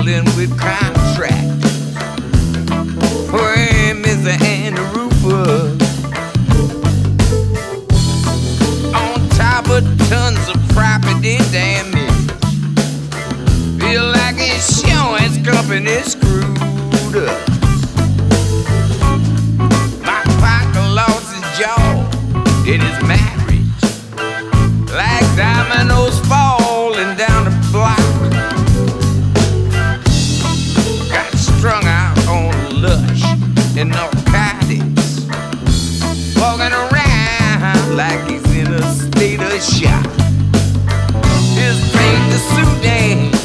dealing with contracts. For him is and Rufus. On top of tons of property damage. Feel like insurance company screwed up. My partner lost his job in his marriage, like dominoes falling down the block. Got strung out on lush and narcotics, walking around like he's in a state of shock. His paint the suit name